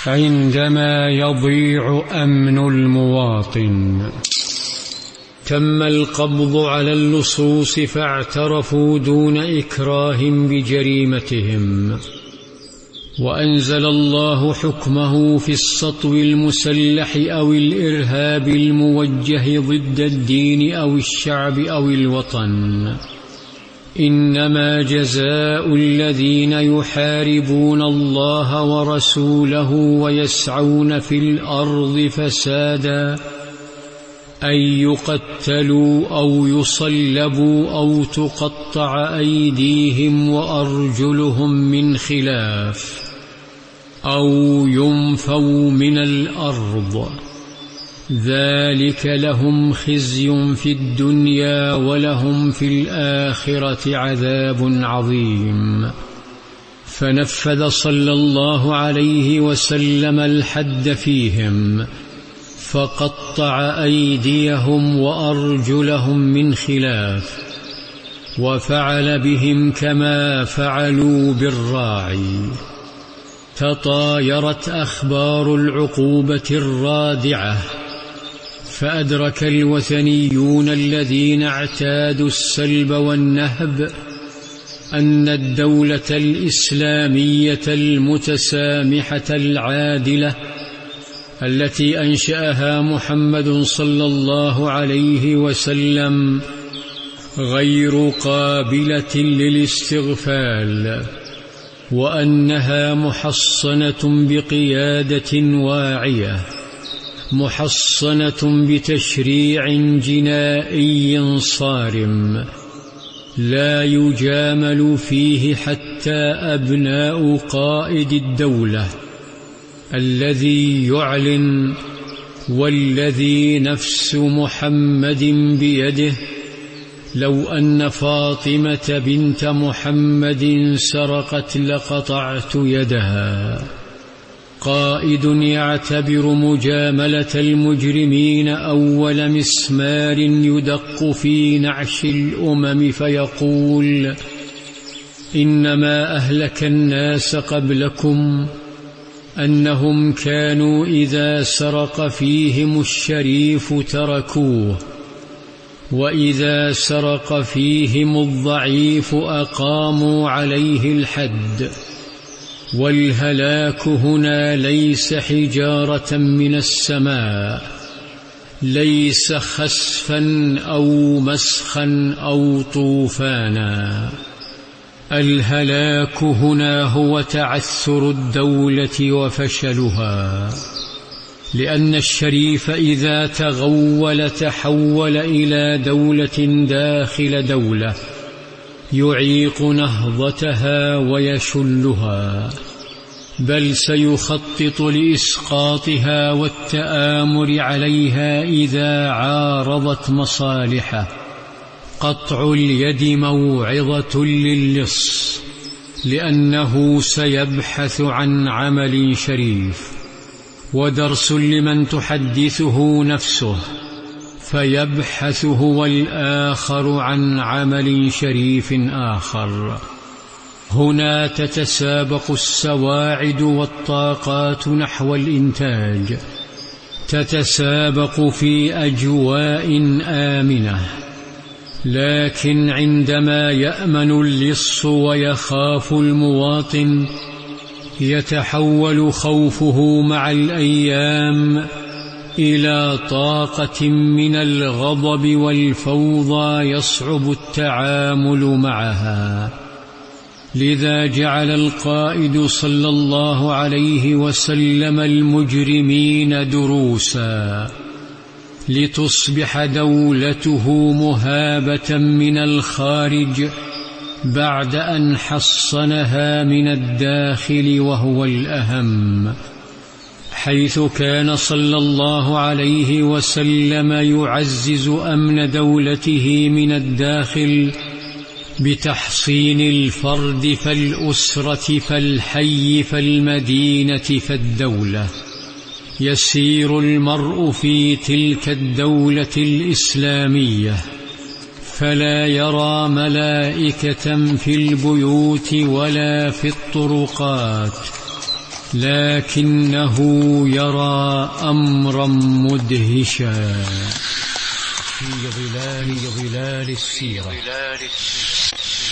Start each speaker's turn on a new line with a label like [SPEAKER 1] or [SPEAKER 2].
[SPEAKER 1] عندما يضيع أمن المواطن. تم القبض على اللصوص فاعترفوا دون إكراه بجريمتهم، وأنزل الله حكمه في السطو المسلح أو الإرهاب الموجه ضد الدين أو الشعب أو الوطن. إنما جزاء الذين يحاربون الله ورسوله ويسعون في الأرض فسادا أن يقتلوا أو يصلبوا أو تقطع أيديهم وأرجلهم من خلاف أو ينفوا من الأرض، ذلك لهم خزي في الدنيا ولهم في الآخرة عذاب عظيم. فنفذ صلى الله عليه وسلم الحد فيهم، فقطع أيديهم وأرجلهم من خلاف، وفعل بهم كما فعلوا بالراعي. تطايرت أخبار العقوبة الرادعة، فأدرك الوثنيون الذين اعتادوا السلب والنهب أن الدولة الإسلامية المتسامحة العادلة التي أنشأها محمد صلى الله عليه وسلم غير قابلة للاستغفال، وأنها محصنة بقيادة واعية، محصنة بتشريع جنائي صارم لا يجامل فيه حتى أبناء قائد الدولة الذي يعلن والذي نفس محمد بيده لو أن فاطمة بنت محمد سرقت لقطعت يدها. قائد يعتبر مجاملة المجرمين أول مسمار يدق في نعش الأمم فيقول: إنما أهلك الناس قبلكم أنهم كانوا إذا سرق فيهم الشريف تركوه، وإذا سرق فيهم الضعيف أقاموا عليه الحد. والهلاك هنا ليس حجارة من السماء، ليس خسفا أو مسخا أو طوفانا. الهلاك هنا هو تعثر الدولة وفشلها، لأن الشريف إذا تغول تحول إلى دولة داخل دولة يعيق نهضتها ويشلها، بل سيخطط لإسقاطها والتآمر عليها إذا عارضت مصالحه. قطع اليد موعظة للص، لأنه سيبحث عن عمل شريف، ودرس لمن تحدثه نفسه، فيبحث هو الآخر عن عمل شريف آخر. هنا تتسابق السواعد والطاقات نحو الإنتاج، تتسابق في أجواء آمنة. لكن عندما يأمن اللص ويخاف المواطن، يتحول خوفه مع الأيام إلى طاقة من الغضب والفوضى يصعب التعامل معها. لذا جعل القائد صلى الله عليه وسلم المجرمين دروسا، لتصبح دولته مهابة من الخارج بعد أن حصنها من الداخل، وهو الأهم، حيث كان صلى الله عليه وسلم يعزز أمن دولته من الداخل بتحصين الفرد فالأسرة فالحي فالمدينة فالدولة. يسير المرء في تلك الدولة الإسلامية فلا يرى ملائكة في البيوت ولا في الطرقات، لكنه يرى أمرا مدهشا في ظلال السيرة.